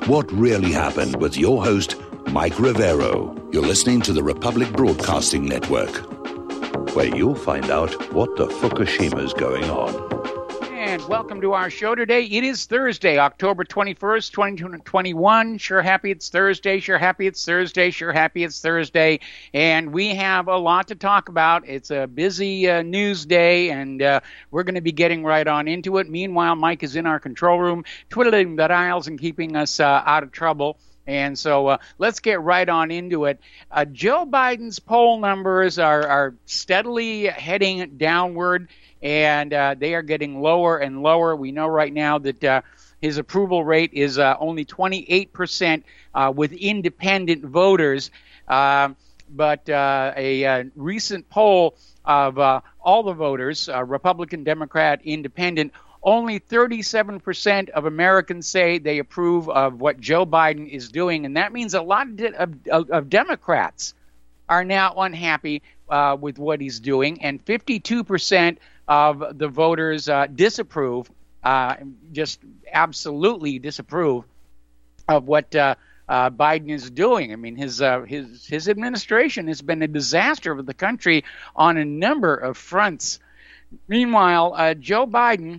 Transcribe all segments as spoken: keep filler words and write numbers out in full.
What Really Happened with your host, Mike Rivero. You're listening to the Republic Broadcasting Network, where you'll find out what the Fukushima's going on. And welcome to our show today. It is Thursday, October twenty-first, twenty twenty-one. Sure happy it's Thursday, sure happy it's Thursday, sure happy it's Thursday. And we have a lot to talk about. It's a busy uh, news day, and uh, we're going to be getting right on into it. Meanwhile, Mike is in our control room, twiddling the dials and keeping us uh, out of trouble. And so uh, let's get right on into it. Uh, Joe Biden's poll numbers are, are steadily heading downward, and uh, they are getting lower and lower. We know right now that uh, his approval rate is uh, only twenty-eight percent uh, with independent voters. Uh, but uh, a, a recent poll of uh, all the voters, uh, Republican, Democrat, Independent, only thirty-seven percent of Americans say they approve of what Joe Biden is doing. And that means a lot of, de- of, of, of Democrats are now unhappy uh, with what he's doing. And fifty-two percent of the voters uh, disapprove, uh, just absolutely disapprove of what uh, uh, Biden is doing. I mean, his uh, his his administration has been a disaster for the country on a number of fronts. Meanwhile, uh, Joe Biden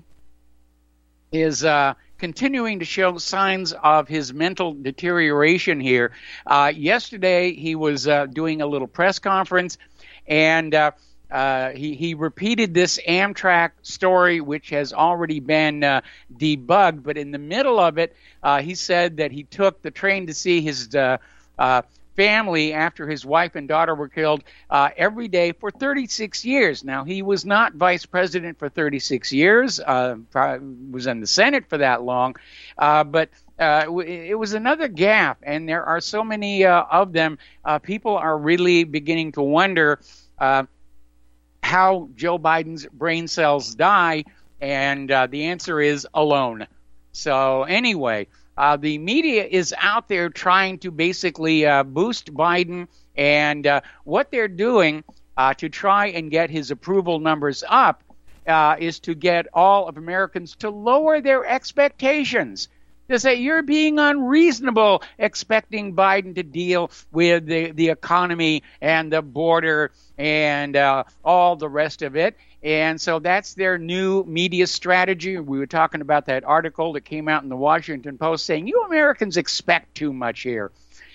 is uh, continuing to show signs of his mental deterioration here. Uh, yesterday, he was uh, doing a little press conference, and uh, uh, he, he repeated this Amtrak story, which has already been uh, debugged. But in the middle of it, uh, he said that he took the train to see his uh, uh, family after his wife and daughter were killed uh, every day for thirty-six years. Now, he was not vice president for thirty-six years, uh, was in the Senate for that long, uh, but uh, it was another gaffe, and there are so many uh, of them. Uh, people are really beginning to wonder uh, how Joe Biden's brain cells die, and uh, the answer is alone. So anyway, Uh, the media is out there trying to basically uh, boost Biden, and uh, what they're doing uh, to try and get his approval numbers up uh, is to get all of Americans to lower their expectations. To say you're being unreasonable expecting Biden to deal with the, the economy and the border and uh, all the rest of it. And so that's their new media strategy. We were talking about that article that came out in the Washington Post saying, you Americans expect too much here.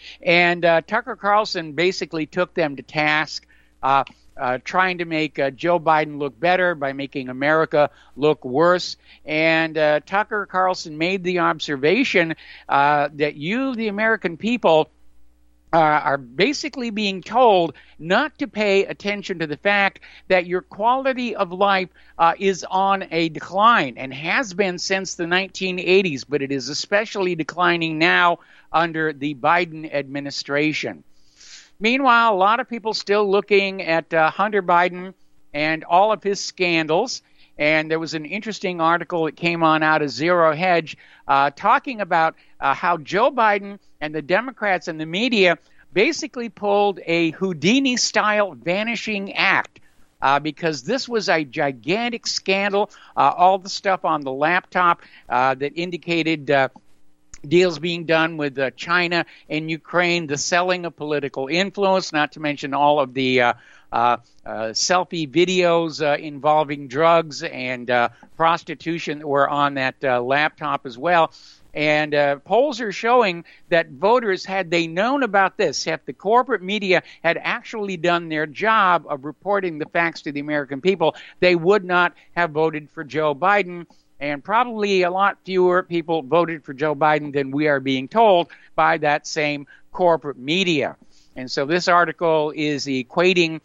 And uh, Tucker Carlson basically took them to task, uh, uh, trying to make uh, Joe Biden look better by making America look worse. And uh, Tucker Carlson made the observation uh, that you, the American people, Uh, are basically being told not to pay attention to the fact that your quality of life uh, is on a decline and has been since the nineteen eighties, but it is especially declining now under the Biden administration. Meanwhile, a lot of people still looking at uh, Hunter Biden and all of his scandals. And there was an interesting article that came on out of Zero Hedge uh, talking about uh, how Joe Biden and the Democrats and the media basically pulled a Houdini-style vanishing act uh, because this was a gigantic scandal. Uh, all the stuff on the laptop uh, that indicated uh, deals being done with uh, China and Ukraine, the selling of political influence, not to mention all of the uh, uh, uh, selfie videos uh, involving drugs and uh, prostitution that were on that uh, laptop as well. And uh, polls are showing that voters, had they known about this, if the corporate media had actually done their job of reporting the facts to the American people, they would not have voted for Joe Biden. And probably a lot fewer people voted for Joe Biden than we are being told by that same corporate media. And so this article is equating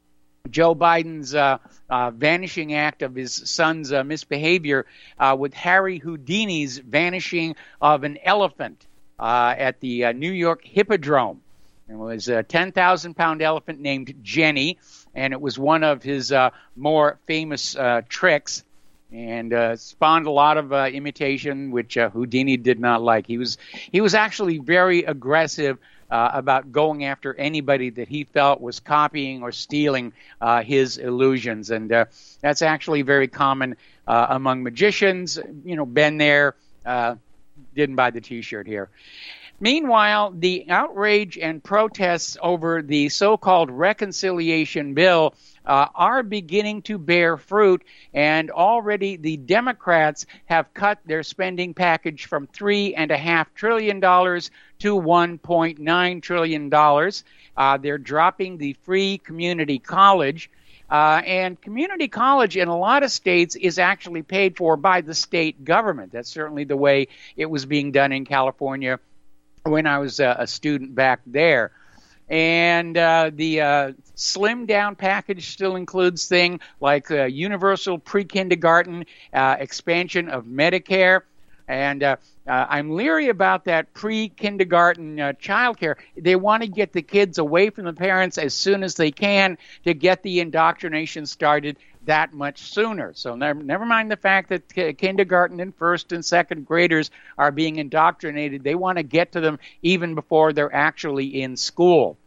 Joe Biden's uh, uh, vanishing act of his son's uh, misbehavior uh, with Harry Houdini's vanishing of an elephant uh, at the uh, New York Hippodrome. It was a ten thousand pound elephant named Jenny, and it was one of his uh, more famous uh, tricks, and uh, spawned a lot of uh, imitation, which uh, Houdini did not like. He was he was actually very aggressive Uh, about going after anybody that he felt was copying or stealing uh, his illusions. And uh, that's actually very common uh, among magicians. You know, been there, uh, didn't buy the T-shirt here. Meanwhile, the outrage and protests over the so-called reconciliation bill uh, are beginning to bear fruit, and already the Democrats have cut their spending package from three and a half trillion dollars to one point nine trillion dollars. Uh, they're dropping the free community college. Uh, and community college in a lot of states is actually paid for by the state government. That's certainly the way it was being done in California when I was a, a student back there. And uh, the uh, slimmed down package still includes things like uh, universal pre-kindergarten, uh, expansion of Medicare, and uh, uh, I'm leery about that pre-kindergarten uh, child care. They want to get the kids away from the parents as soon as they can to get the indoctrination started that much sooner. So never, never mind the fact that k- kindergarten and first and second graders are being indoctrinated. They want to get to them even before they're actually in school.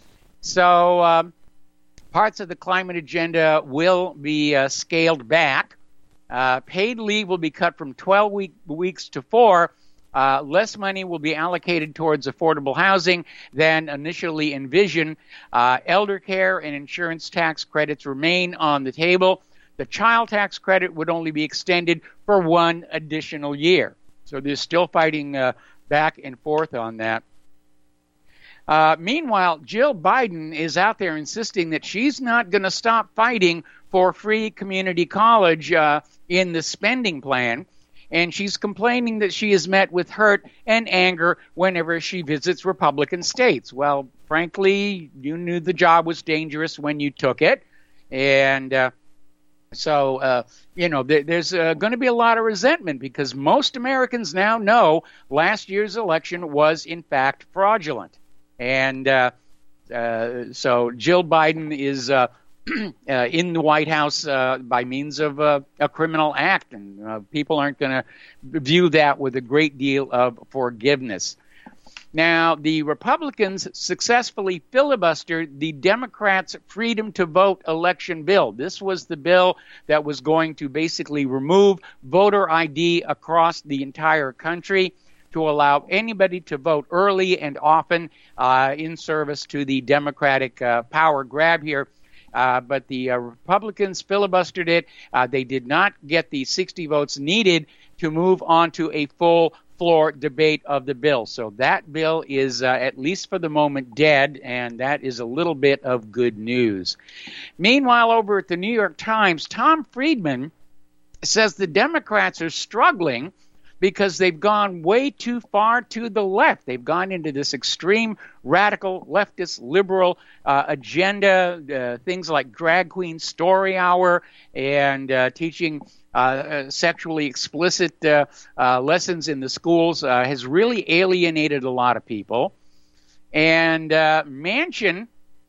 So um, parts of the climate agenda will be uh, scaled back. Uh, paid leave will be cut from twelve week, weeks to four. Uh, less money will be allocated towards affordable housing than initially envisioned. Uh, elder care and insurance tax credits remain on the table. The child tax credit would only be extended for one additional year. So they're still fighting uh, back and forth on that. Uh, meanwhile, Jill Biden is out there insisting that she's not going to stop fighting for free community college uh, in the spending plan. And she's complaining that she is met with hurt and anger whenever she visits Republican states. Well, frankly, you knew the job was dangerous when you took it. And uh, so, uh, you know, th- there's uh, going to be a lot of resentment because most Americans now know last year's election was, in fact, fraudulent. And uh, uh, so Jill Biden is uh, uh, in the White House uh, by means of uh, a criminal act, and uh, people aren't going to view that with a great deal of forgiveness. Now, the Republicans successfully filibustered the Democrats' Freedom to Vote election bill. This was the bill that was going to basically remove voter I D across the entire country to allow anybody to vote early and often uh, in service to the Democratic uh, power grab here. Uh, but the uh, Republicans filibustered it. Uh, they did not get the sixty votes needed to move on to a full floor debate of the bill. So that bill is, uh, at least for the moment, dead, and that is a little bit of good news. Meanwhile, over at the New York Times, Tom Friedman says the Democrats are struggling because they've gone way too far to the left. They've gone into this extreme, radical, leftist, liberal uh, agenda, uh, things like drag queen story hour and uh, teaching uh, uh, sexually explicit uh, uh, lessons in the schools uh, has really alienated a lot of people. And uh, Manchin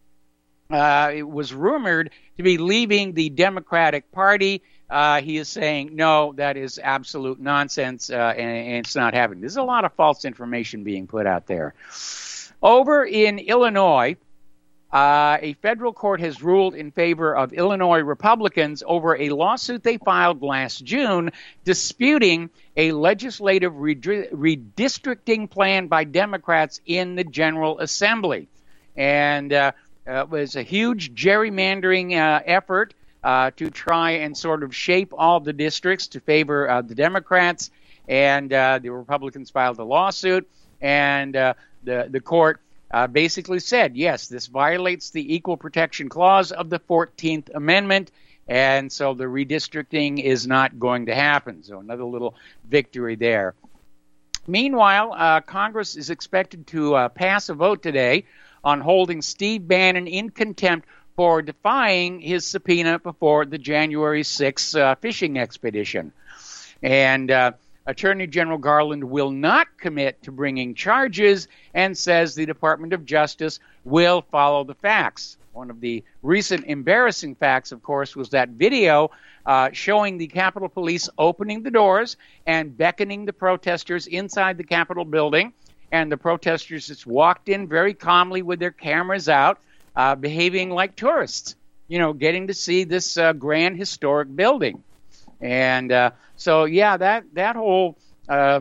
uh, it was rumored to be leaving the Democratic Party. Uh, he is saying, no, that is absolute nonsense, uh, and, and it's not happening. There's a lot of false information being put out there. Over in Illinois, uh, a federal court has ruled in favor of Illinois Republicans over a lawsuit they filed last June disputing a legislative redri- redistricting plan by Democrats in the General Assembly. And uh, it was a huge gerrymandering uh, effort Uh, to try and sort of shape all the districts to favor uh, the Democrats, and uh, the Republicans filed a lawsuit, and uh, the the court uh, basically said, yes, this violates the Equal Protection Clause of the fourteenth Amendment, and so the redistricting is not going to happen. So another little victory there. Meanwhile, uh, Congress is expected to uh, pass a vote today on holding Steve Bannon in contempt for defying his subpoena before the January sixth uh, fishing expedition. And uh, Attorney General Garland will not commit to bringing charges and says the Department of Justice will follow the facts. One of the recent embarrassing facts, of course, was that video uh, showing the Capitol Police opening the doors and beckoning the protesters inside the Capitol building. And the protesters just walked in very calmly with their cameras out, Uh, behaving like tourists, you know, getting to see this uh, grand historic building. And uh, so, yeah, that, that whole uh,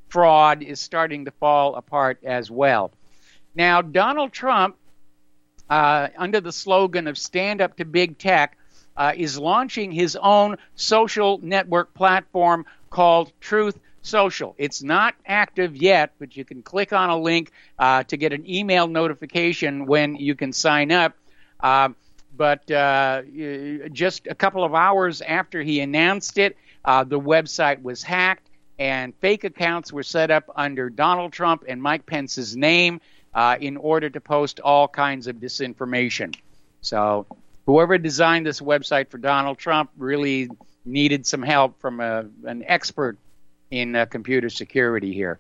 fraud is starting to fall apart as well. Now, Donald Trump, uh, under the slogan of Stand Up to Big Tech, uh, is launching his own social network platform called Truth Social. It's not active yet, but you can click on a link uh, to get an email notification when you can sign up. Uh, but uh, just a couple of hours after he announced it, uh, the website was hacked, and fake accounts were set up under Donald Trump and Mike Pence's name uh, in order to post all kinds of disinformation. So whoever designed this website for Donald Trump really needed some help from a, an expert in uh, computer security here.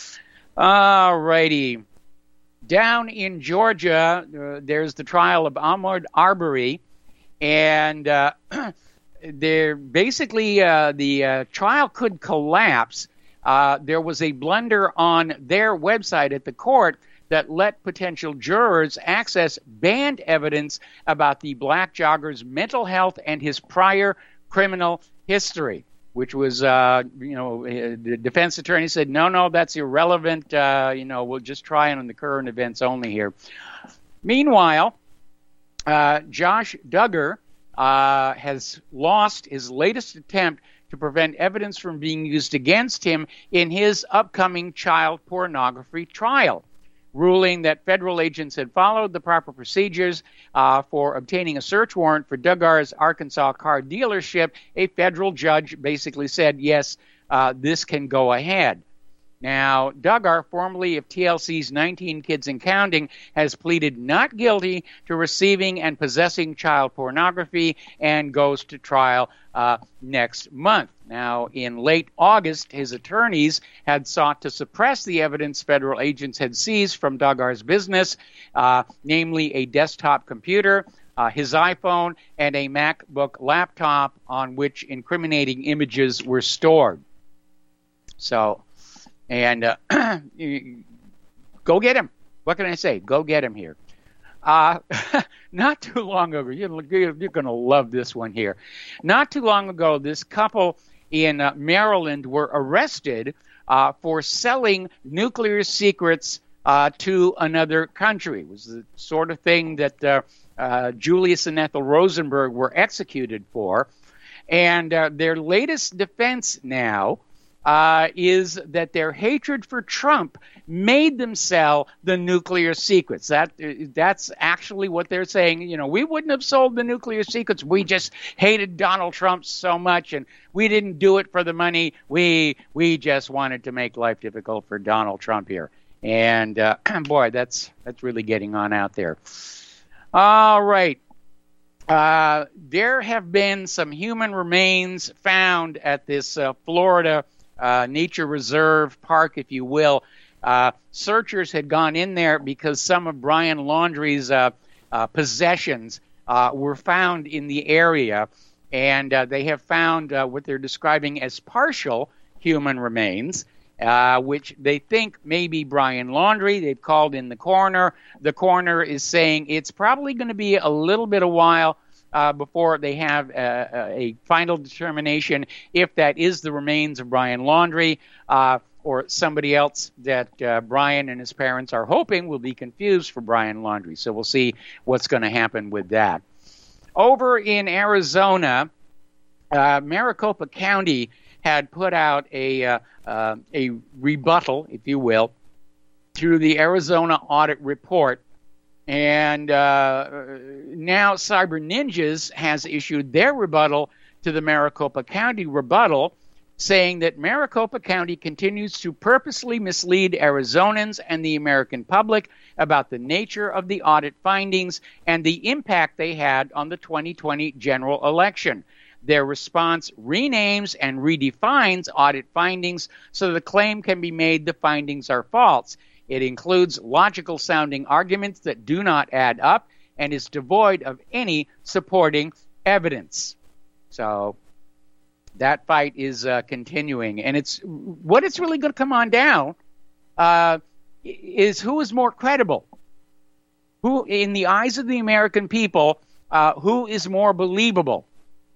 All righty. Down in Georgia, uh, there's the trial of Ahmaud Arbery, and uh, they're basically uh, the uh, trial could collapse. Uh, there was a blunder on their website at the court that let potential jurors access banned evidence about the black jogger's mental health and his prior criminal history, which was, uh, you know, the defense attorney said, no, no, that's irrelevant. Uh, you know, we'll just try it on the current events only here. Meanwhile, uh, Josh Duggar uh, has lost his latest attempt to prevent evidence from being used against him in his upcoming child pornography trial, ruling that federal agents had followed the proper procedures uh, for obtaining a search warrant for Duggar's Arkansas car dealership. A federal judge basically said, yes, uh, this can go ahead. Now, Duggar, formerly of T L C's nineteen Kids and Counting, has pleaded not guilty to receiving and possessing child pornography and goes to trial uh, next month. Now, in late August, his attorneys had sought to suppress the evidence federal agents had seized from Duggar's business, uh, namely a desktop computer, uh, his iPhone, and a MacBook laptop on which incriminating images were stored. So, and uh, go get him. What can I say? Go get him here. Uh, not too long ago, you're, you're going to love this one here. Not too long ago, this couple in uh, Maryland were arrested uh, for selling nuclear secrets uh, to another country. It was the sort of thing that uh, uh, Julius and Ethel Rosenberg were executed for. And uh, their latest defense now Uh, is that their hatred for Trump made them sell the nuclear secrets. That that's actually what they're saying. You know, we wouldn't have sold the nuclear secrets. We just hated Donald Trump so much, and we didn't do it for the money. We we just wanted to make life difficult for Donald Trump here. And uh, boy, that's that's really getting on out there. All right. Uh, there have been some human remains found at this uh, Florida Uh, nature reserve park, if you will. Uh, searchers had gone in there because some of Brian Laundrie's uh, uh, possessions uh, were found in the area, and uh, they have found uh, what they're describing as partial human remains, uh, which they think may be Brian Laundrie. They've called in the coroner. The coroner is saying it's probably going to be a little bit a while Uh, before they have a, a final determination if that is the remains of Brian Laundrie uh, or somebody else that uh, Brian and his parents are hoping will be confused for Brian Laundrie. So we'll see what's going to happen with that. Over in Arizona, uh, Maricopa County had put out a, uh, uh, a rebuttal, if you will, to the Arizona audit report. And uh, now Cyber Ninjas has issued their rebuttal to the Maricopa County rebuttal, saying that Maricopa County continues to purposely mislead Arizonans and the American public about the nature of the audit findings and the impact they had on the twenty twenty general election. Their response renames and redefines audit findings so the claim can be made the findings are false. It includes logical-sounding arguments that do not add up and is devoid of any supporting evidence. So that fight is uh, continuing. And it's what it's really going to come on down uh, is who is more credible. Who, in the eyes of the American people, uh, who is more believable?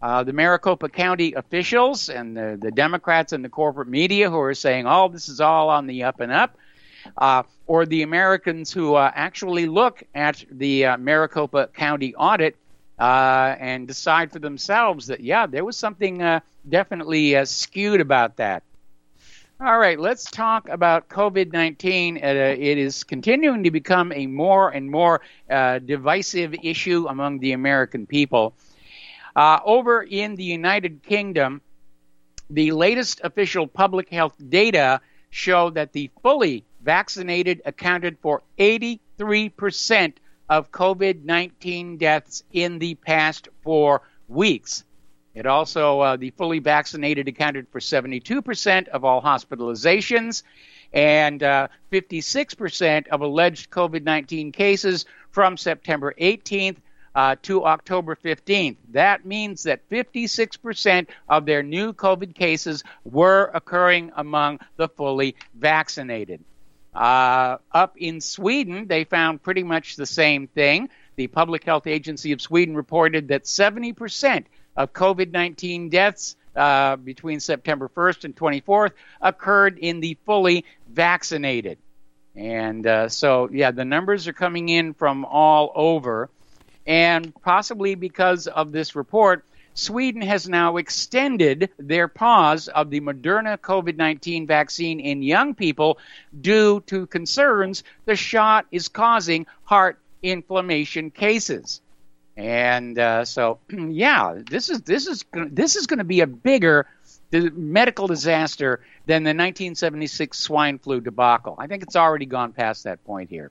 Uh, the Maricopa County officials and the, the Democrats and the corporate media who are saying, oh, this is all on the up and up, uh, or the Americans who uh, actually look at the uh, Maricopa County audit uh, and decide for themselves that, yeah, there was something uh, definitely uh, skewed about that. All right, let's talk about COVID nineteen. Uh, it is continuing to become a more and more uh, divisive issue among the American people. Uh, over in the United Kingdom, the latest official public health data show that the fully vaccinated accounted for eighty-three percent of COVID nineteen deaths in the past four weeks. It also, uh, the fully vaccinated accounted for seventy-two percent of all hospitalizations and uh, fifty-six percent of alleged COVID nineteen cases from September eighteenth Uh, to October fifteenth. That means that fifty-six percent of their new COVID cases were occurring among the fully vaccinated. Uh, up in Sweden, they found pretty much the same thing. The Public Health Agency of Sweden reported that seventy percent of COVID nineteen deaths uh, between September first and twenty-fourth occurred in the fully vaccinated. And uh, so, yeah, the numbers are coming in from all over. And possibly because of this report, Sweden has now extended their pause of the Moderna COVID nineteen vaccine in young people due to concerns the shot is causing heart inflammation cases. And uh, so, yeah, this is this is this is going to be a bigger medical disaster than the nineteen seventy-six swine flu debacle. I think it's already gone past that point here.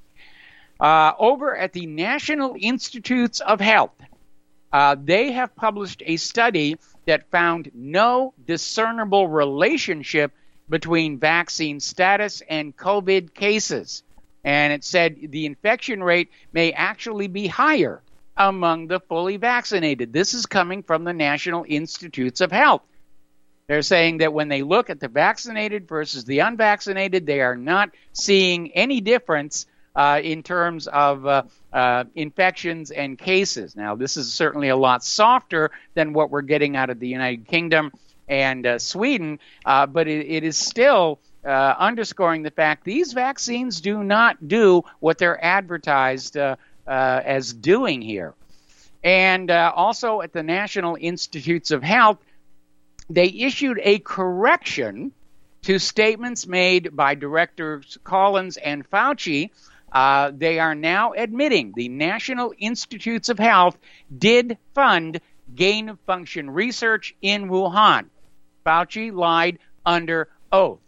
Uh, over at the National Institutes of Health, uh, they have published a study that found no discernible relationship between vaccine status and COVID cases. And it said the infection rate may actually be higher among the fully vaccinated. This is coming from the National Institutes of Health. They're saying that when they look at the vaccinated versus the unvaccinated, they are not seeing any difference Uh, in terms of uh, uh, infections and cases. Now, this is certainly a lot softer than what we're getting out of the United Kingdom and uh, Sweden, uh, but it, it is still uh, underscoring the fact these vaccines do not do what they're advertised uh, uh, as doing here. And uh, also at the National Institutes of Health, they issued a correction to statements made by Directors Collins and Fauci. Uh, they are now admitting the National Institutes of Health did fund gain-of-function research in Wuhan. Fauci lied under oath.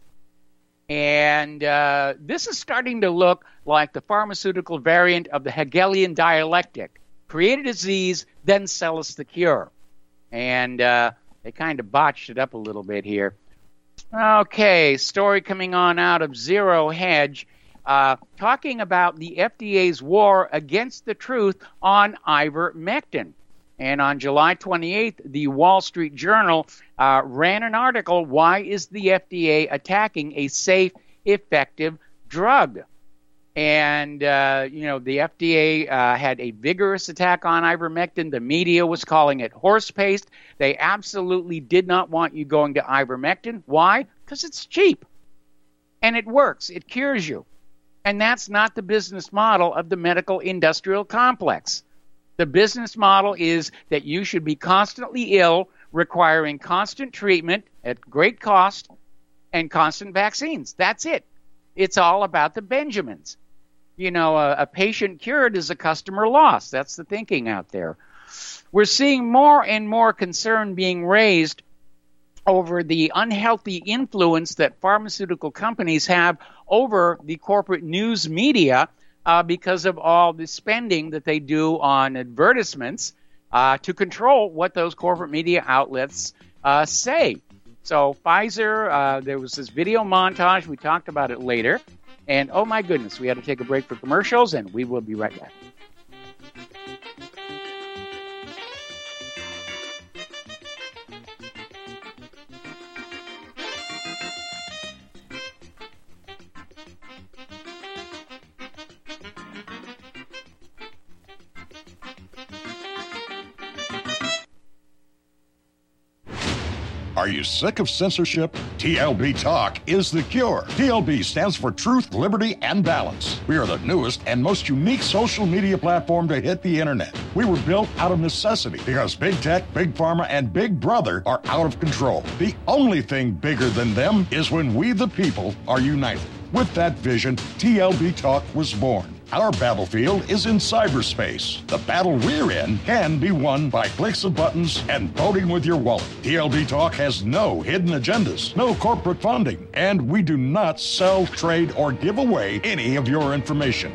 And uh, this is starting to look like the pharmaceutical variant of the Hegelian dialectic. Create a disease, then sell us the cure. And uh, they kind of botched it up a little bit here. Okay, story coming on out of Zero Hedge. Uh, talking about the F D A's war against the truth on ivermectin. And on July twenty-eighth, the Wall Street Journal uh, ran an article, Why is the F D A attacking a safe, effective drug? And, uh, you know, the F D A uh, had a vigorous attack on ivermectin. The media was calling it horse paste. They absolutely did not want you going to ivermectin. Why? Because it's cheap. And it works. It cures you. And that's not the business model of the medical industrial complex. The business model is that you should be constantly ill, requiring constant treatment at great cost and constant vaccines. That's it. It's all about the Benjamins. You know, a, a patient cured is a customer lost. That's the thinking out there. We're seeing more and more concern being raised over the unhealthy influence that pharmaceutical companies have over the corporate news media uh, because of all the spending that they do on advertisements uh, to control what those corporate media outlets uh, say. So Pfizer, uh, there was this video montage. We talked about it later. And oh my goodness, we had to take a break for commercials, and we will be right back. Are you sick of censorship? T L B Talk is the cure. T L B stands for Truth, Liberty, and Balance. We are the newest and most unique social media platform to hit the internet. We were built out of necessity because big tech, big pharma, and big brother are out of control. The only thing bigger than them is when we, the people, are united. With that vision, T L B Talk was born. Our battlefield is in cyberspace. The battle we're in can be won by clicks of buttons and voting with your wallet. T L B Talk has no hidden agendas, no corporate funding, and we do not sell, trade, or give away any of your information.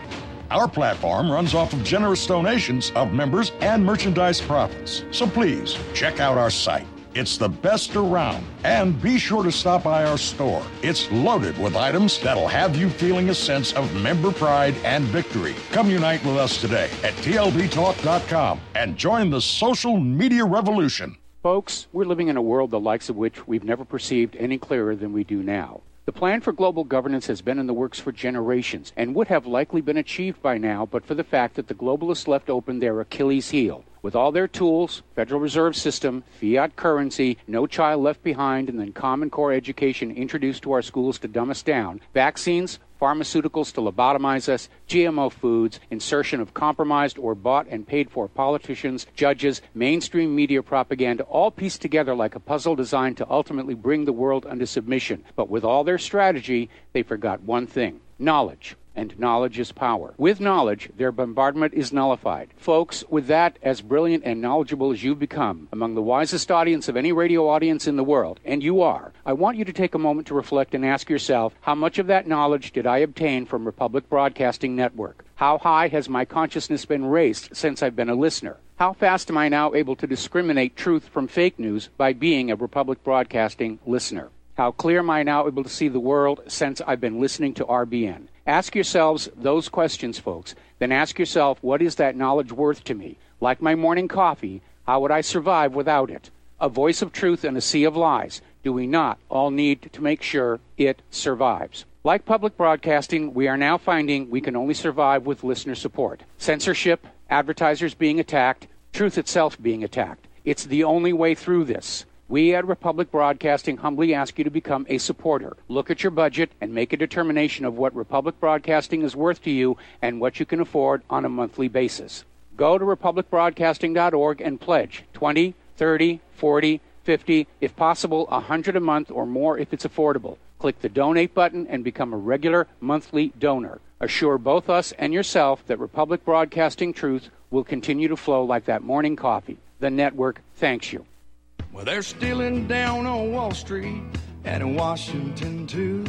Our platform runs off of generous donations of members and merchandise profits. So please, check out our site. It's the best around. And be sure to stop by our store. It's loaded with items that'll have you feeling a sense of member pride and victory. Come unite with us today at T L B talk dot com and join the social media revolution. Folks, we're living in a world the likes of which we've never perceived any clearer than we do now. The plan for global governance has been in the works for generations and would have likely been achieved by now but for the fact that the globalists left open their Achilles heel. With all their tools, Federal Reserve System, fiat currency, no child left behind, and then Common Core education introduced to our schools to dumb us down, vaccines, pharmaceuticals to lobotomize us, G M O foods, insertion of compromised or bought and paid for politicians, judges, mainstream media propaganda, all pieced together like a puzzle designed to ultimately bring the world under submission. But with all their strategy, they forgot one thing: knowledge. And knowledge is power. With knowledge, their bombardment is nullified. Folks, with that, as brilliant and knowledgeable as you've become, among the wisest audience of any radio audience in the world, and you are, I want you to take a moment to reflect and ask yourself, how much of that knowledge did I obtain from Republic Broadcasting Network? How high has my consciousness been raised since I've been a listener? How fast am I now able to discriminate truth from fake news by being a Republic Broadcasting listener? How clear am I now able to see the world since I've been listening to R B N? Ask yourselves those questions, folks. Then ask yourself, what is that knowledge worth to me? Like my morning coffee, how would I survive without it? A voice of truth in a sea of lies. Do we not all need to make sure it survives? Like public broadcasting, we are now finding we can only survive with listener support. Censorship, advertisers being attacked, truth itself being attacked. It's the only way through this. We at Republic Broadcasting humbly ask you to become a supporter. Look at your budget and make a determination of what Republic Broadcasting is worth to you and what you can afford on a monthly basis. Go to republic broadcasting dot org and pledge twenty, thirty, forty, fifty, if possible, one hundred a month or more if it's affordable. Click the donate button and become a regular monthly donor. Assure both us and yourself that Republic Broadcasting truth will continue to flow like that morning coffee. The network thanks you. Well, they're stealing down on Wall Street and in Washington, too.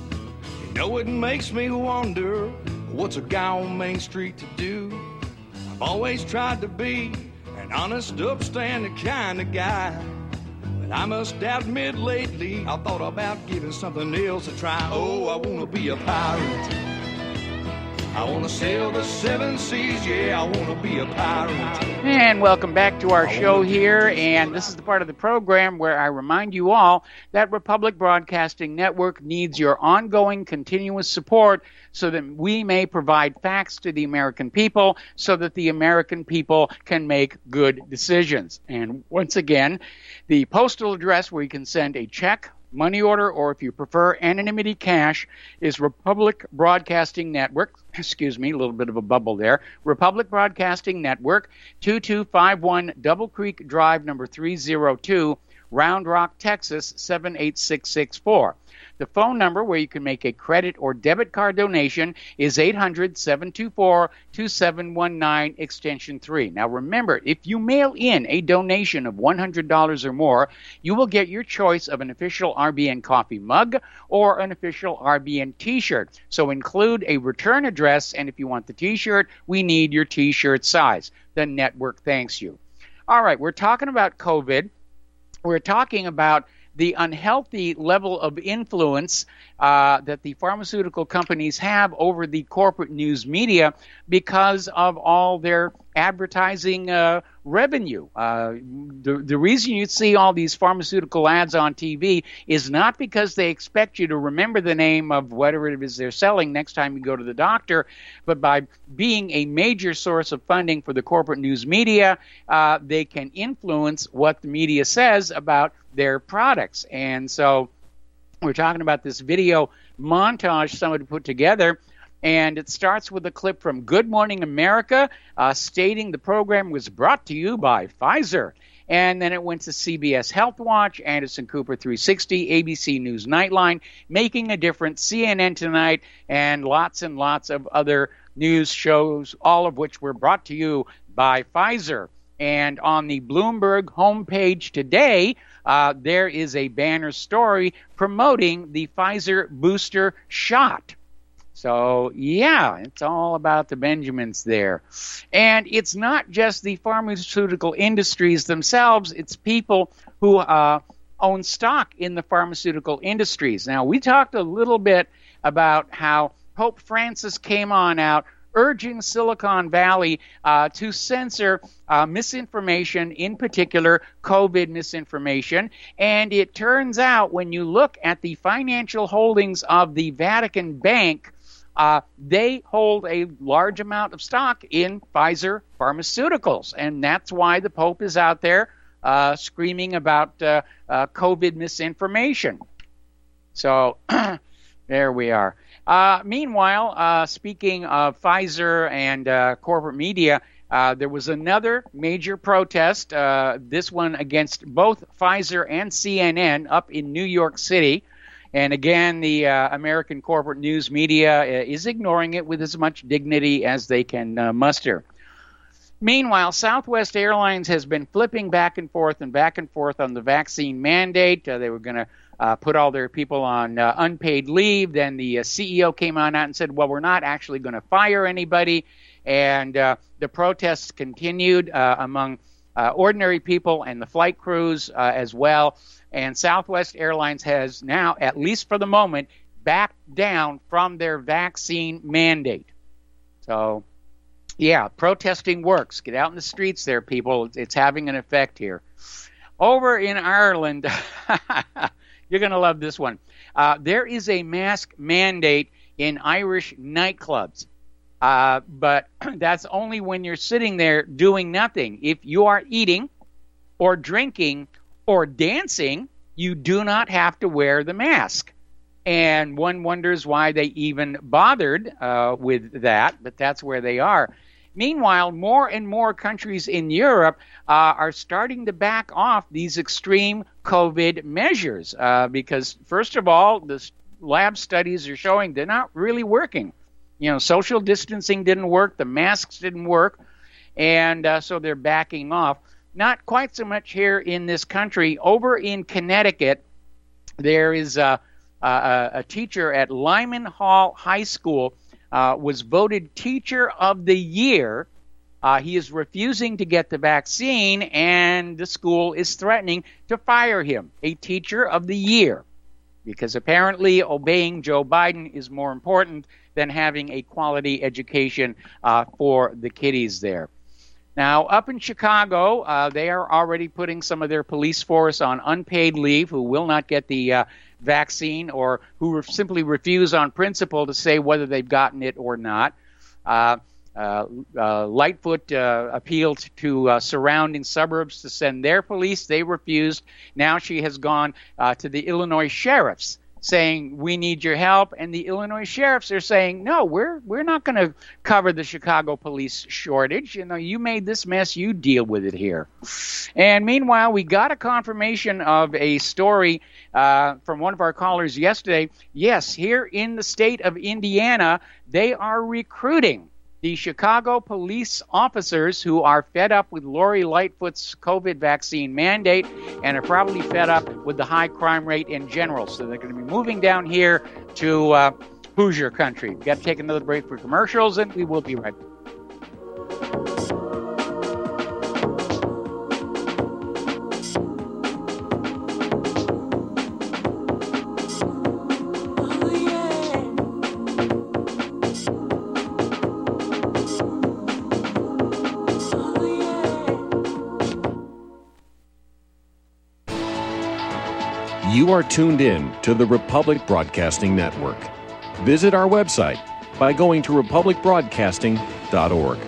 You know, it makes me wonder, what's a guy on Main Street to do? I've always tried to be an honest, upstanding kind of guy. But I must admit lately, I thought about giving something else a try. Oh, I want to be a pirate. I want to sail the seven seas, yeah, I want to be a pirate. And welcome back to our show here, and this is the part of the program where I remind you all that Republic Broadcasting Network needs your ongoing, continuous support so that we may provide facts to the American people so that the American people can make good decisions. And once again, the postal address where you can send a check, money order, or if you prefer anonymity cash, is Republic Broadcasting Network. Excuse me, a little bit of a bubble there. Republic Broadcasting Network, two two five one Double Creek Drive, number three oh two, Round Rock, Texas, seven eight six six four. The phone number where you can make a credit or debit card donation is eight hundred, seven two four, two seven one nine, extension three. Now remember, if you mail in a donation of one hundred dollars or more, you will get your choice of an official R B N coffee mug or an official R B N t-shirt. So include a return address, and if you want the t-shirt, we need your t-shirt size. The network thanks you. All right, we're talking about COVID. We're talking about the unhealthy level of influence uh, that the pharmaceutical companies have over the corporate news media because of all their advertising uh, revenue. Uh, the, the reason you see all these pharmaceutical ads on T V is not because they expect you to remember the name of whatever it is they're selling next time you go to the doctor, but by being a major source of funding for the corporate news media, uh, they can influence what the media says about their products. And so we're talking about this video montage somebody put together, and it starts with a clip from Good Morning America uh, stating the program was brought to you by Pfizer. And then it went to C B S Health Watch, Anderson Cooper three sixty, A B C News Nightline, Making a Difference, C N N Tonight, and lots and lots of other news shows, all of which were brought to you by Pfizer. And on the Bloomberg homepage today, uh, there is a banner story promoting the Pfizer booster shot. So, yeah, it's all about the Benjamins there. And it's not just the pharmaceutical industries themselves, it's people who uh, own stock in the pharmaceutical industries. Now, we talked a little bit about how Pope Francis came on out urging Silicon Valley uh, to censor uh, misinformation, in particular COVID misinformation. And it turns out when you look at the financial holdings of the Vatican Bank, uh, they hold a large amount of stock in Pfizer Pharmaceuticals. And that's why the Pope is out there uh, screaming about uh, uh, COVID misinformation. So there we are. Uh, meanwhile, uh, speaking of Pfizer and uh, corporate media, uh, there was another major protest, uh, this one against both Pfizer and C N N up in New York City. And again, the uh, American corporate news media uh, is ignoring it with as much dignity as they can uh, muster. Meanwhile, Southwest Airlines has been flipping back and forth and back and forth on the vaccine mandate. Uh, they were going to Uh, put all their people on uh, unpaid leave. Then the uh, C E O came on out and said, well, we're not actually going to fire anybody. And uh, the protests continued uh, among uh, ordinary people and the flight crews uh, as well. And Southwest Airlines has now, at least for the moment, backed down from their vaccine mandate. So, yeah, protesting works. Get out in the streets there, people. It's having an effect here. Over in Ireland, you're going to love this one. Uh, there is a mask mandate in Irish nightclubs, uh, but that's only when you're sitting there doing nothing. If you are eating or drinking or dancing, you do not have to wear the mask. And one wonders why they even bothered uh, with that, but that's where they are. Meanwhile, more and more countries in Europe uh, are starting to back off these extreme COVID measures uh, because, first of all, the lab studies are showing they're not really working. You know, social distancing didn't work, the masks didn't work, and uh, so they're backing off. Not quite so much here in this country. Over in Connecticut, there is a, a, a teacher at Lyman Hall High School Uh, was voted Teacher of the Year. Uh, he is refusing to get the vaccine, and the school is threatening to fire him, a Teacher of the Year, because apparently obeying Joe Biden is more important than having a quality education uh, for the kiddies there. Now, up in Chicago, uh, they are already putting some of their police force on unpaid leave who will not get the uh, vaccine or who re- simply refuse on principle to say whether they've gotten it or not. Uh, uh, uh, Lightfoot uh, appealed to uh, surrounding suburbs to send their police. They refused. Now she has gone uh, to the Illinois sheriffs saying, we need your help. And the Illinois sheriffs are saying, no, we're we're not going to cover the Chicago police shortage. You know, you made this mess, you deal with it here. And meanwhile, we got a confirmation of a story uh, from one of our callers yesterday. Yes, here in the state of Indiana, they are recruiting the Chicago police officers who are fed up with Lori Lightfoot's COVID vaccine mandate and are probably fed up with the high crime rate in general. So they're going to be moving down here to uh, Hoosier country. We've got to take another break for commercials, and we will be right back. You are tuned in to the Republic Broadcasting Network. Visit our website by going to republic broadcasting dot org.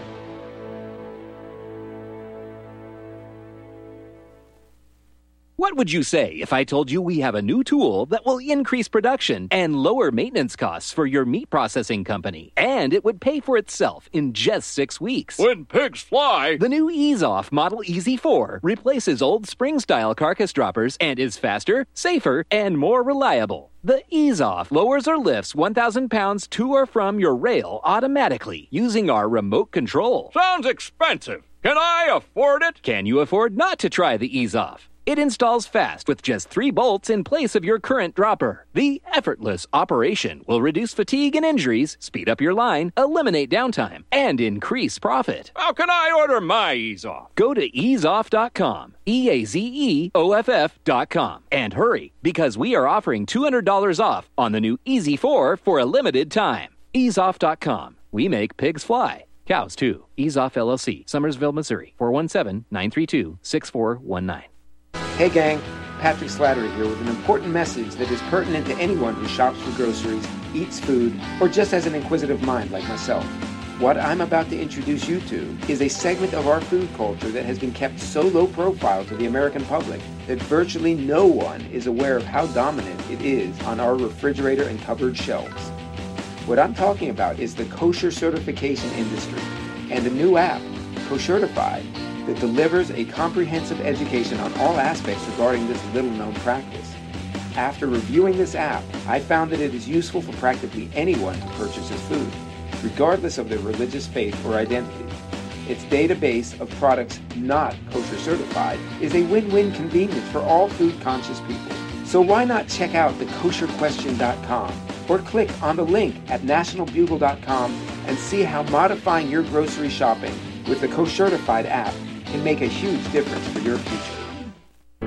What would you say if I told you we have a new tool that will increase production and lower maintenance costs for your meat processing company? And it would pay for itself in just six weeks. When pigs fly! The new Ease Off Model E Z four replaces old spring-style carcass droppers and is faster, safer, and more reliable. The Ease Off lowers or lifts one thousand pounds to or from your rail automatically using our remote control. Sounds expensive. Can I afford it? Can you afford not to try the Ease Off? It installs fast with just three bolts in place of your current dropper. The effortless operation will reduce fatigue and injuries, speed up your line, eliminate downtime, and increase profit. How can I order my Ease Off? Go to ease off dot com, E A Z E O F F dot com, and hurry, because we are offering two hundred dollars off on the new E Z four for a limited time. ease off dot com. We make pigs fly. Cows, too. Ease Off L L C, Summersville, Missouri, four one seven, nine three two, six four one nine. Hey gang, Patrick Slattery here with an important message that is pertinent to anyone who shops for groceries, eats food, or just has an inquisitive mind like myself. What I'm about to introduce you to is a segment of our food culture that has been kept so low profile to the American public that virtually no one is aware of how dominant it is on our refrigerator and cupboard shelves. What I'm talking about is the kosher certification industry and a new app, Koshertified, that delivers a comprehensive education on all aspects regarding this little-known practice. After reviewing this app, I found that it is useful for practically anyone who purchases food, regardless of their religious faith or identity. Its database of products not kosher certified is a win-win convenience for all food-conscious people. So why not check out the kosher question dot com or click on the link at national bugle dot com and see how modifying your grocery shopping with the Koshertified app can make a huge difference for your future.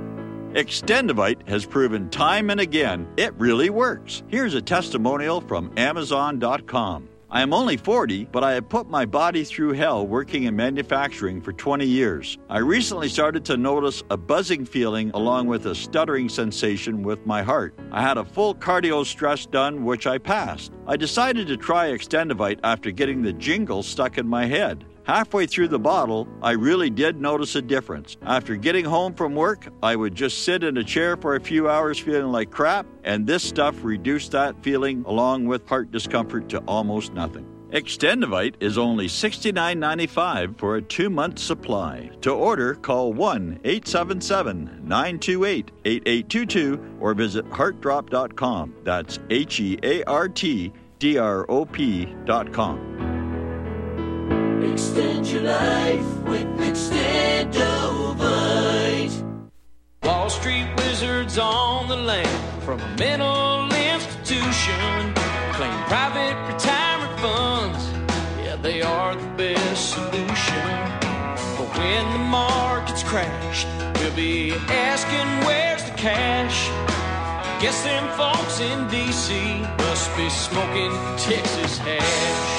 Extendivite has proven time and again it really works. Here's a testimonial from amazon dot com. I am only forty, but I have put my body through hell working in manufacturing for twenty years. I recently started to notice a buzzing feeling along with a stuttering sensation with my heart. I had a full cardio stress done, which I passed. I decided to try Extendivite after getting the jingle stuck in my head. Halfway through the bottle, I really did notice a difference. After getting home from work, I would just sit in a chair for a few hours feeling like crap, and this stuff reduced that feeling along with heart discomfort to almost nothing. Extendivite is only sixty-nine ninety-five for a two-month supply. To order, call one eight seven seven, nine two eight, eight eight two two or visit heart drop dot com. That's H E A R T D R O P dot com. Extend your life with Extendovite. Wall Street wizards on the land from a mental institution. Claim private retirement funds. Yeah, they are the best solution. But when the markets crash, we'll be asking where's the cash. Guess them folks in D C must be smoking Texas hash.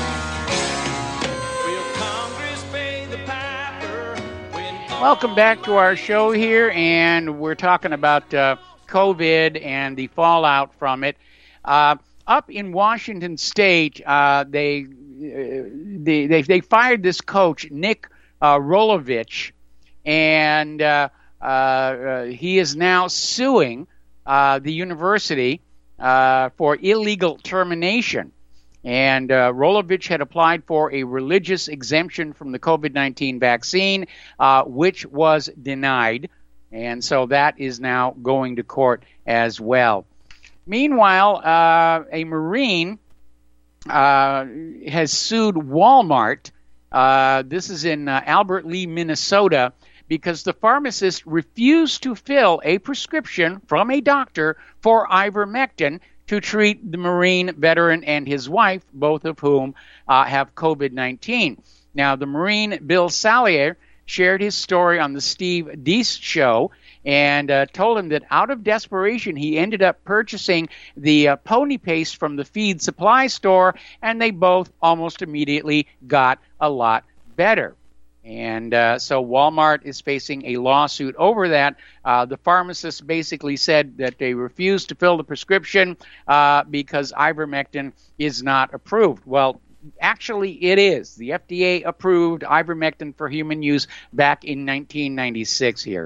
Welcome back to our show here, and we're talking about uh, COVID and the fallout from it. Uh, up in Washington State, uh, they, uh, they they they fired this coach, Nick uh, Rolovich, and uh, uh, uh, he is now suing uh, the university uh, for illegal termination. And uh, Rolovich had applied for a religious exemption from the COVID nineteen vaccine, uh, which was denied. And so that is now going to court as well. Meanwhile, uh, a Marine uh, has sued Walmart. Uh, this is in uh, Albert Lea, Minnesota, because the pharmacist refused to fill a prescription from a doctor for ivermectin to treat the Marine veteran and his wife, both of whom uh, have COVID nineteen. Now, the Marine Bill Sallier shared his story on the Steve Deese show and uh, told him that out of desperation, he ended up purchasing the uh, pony paste from the feed supply store, and they both almost immediately got a lot better. And uh, so Walmart is facing a lawsuit over that. Uh, the pharmacist basically said that they refused to fill the prescription uh, because ivermectin is not approved. Well, actually it is. The F D A approved ivermectin for human use back in nineteen ninety-six here.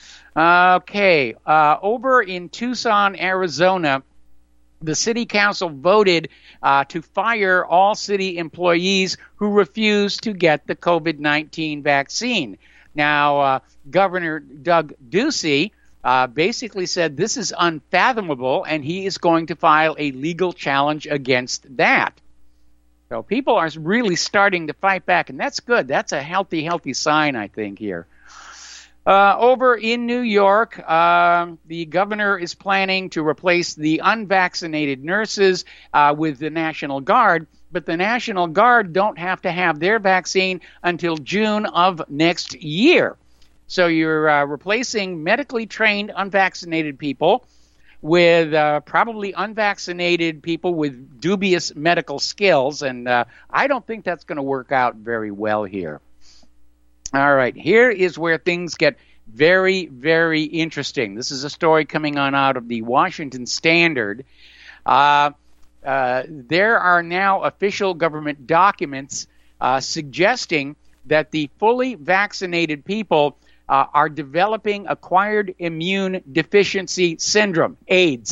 Okay, uh, over in Tucson, Arizona, the city council voted uh, to fire all city employees who refused to get the COVID nineteen vaccine. Now, uh, Governor Doug Ducey uh, basically said this is unfathomable, and he is going to file a legal challenge against that. So people are really starting to fight back, and that's good. That's a healthy, healthy sign, I think, here. Uh, over in New York, uh, the governor is planning to replace the unvaccinated nurses uh, with the National Guard, but the National Guard don't have to have their vaccine until June of next year. So you're uh, replacing medically trained unvaccinated people with uh, probably unvaccinated people with dubious medical skills, and uh, I don't think that's going to work out very well here. All right, here is where things get very, very interesting. This is a story coming on out of the Washington Standard. Uh, uh, there are now official government documents uh, suggesting that the fully vaccinated people uh, are developing acquired immune deficiency syndrome, AIDS.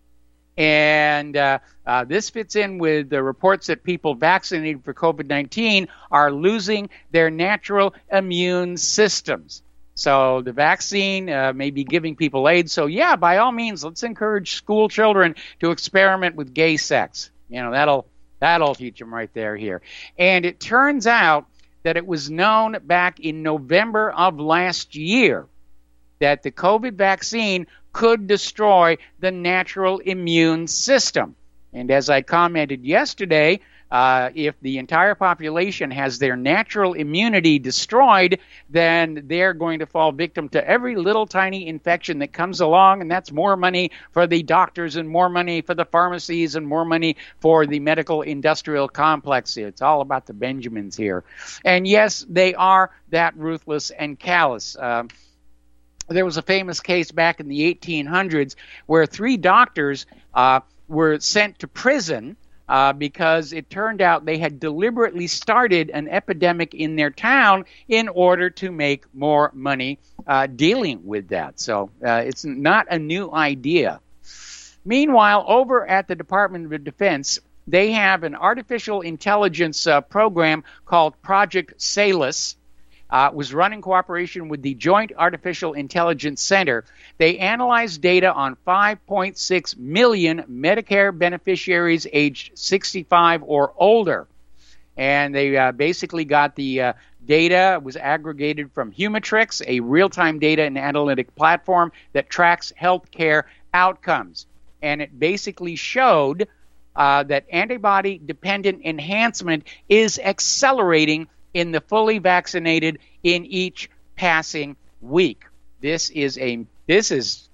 And uh, uh, this fits in with the reports that people vaccinated for COVID nineteen are losing their natural immune systems. So the vaccine uh, may be giving people AIDS. So, yeah, by all means, let's encourage school children to experiment with gay sex. You know, that'll that'll teach them right there here. And it turns out that it was known back in November of last year that the COVID vaccine could destroy the natural immune system. And as I commented yesterday, uh, if the entire population has their natural immunity destroyed, then they're going to fall victim to every little tiny infection that comes along, and that's more money for the doctors and more money for the pharmacies and more money for the medical industrial complex. It's all about the Benjamins here. And yes, they are that ruthless and callous. Um, There was a famous case back in the eighteen hundreds where three doctors uh, were sent to prison uh, because it turned out they had deliberately started an epidemic in their town in order to make more money uh, dealing with that. So uh, it's not a new idea. Meanwhile, over at the Department of Defense, they have an artificial intelligence uh, program called Project Salus. Uh, was run in cooperation with the Joint Artificial Intelligence Center. They analyzed data on five point six million Medicare beneficiaries aged sixty-five or older. And they uh, basically got the uh, data, was aggregated from Humatrix, a real-time data and analytic platform that tracks healthcare outcomes. And it basically showed uh, that antibody-dependent enhancement is accelerating in the fully vaccinated in each passing week. This is a this is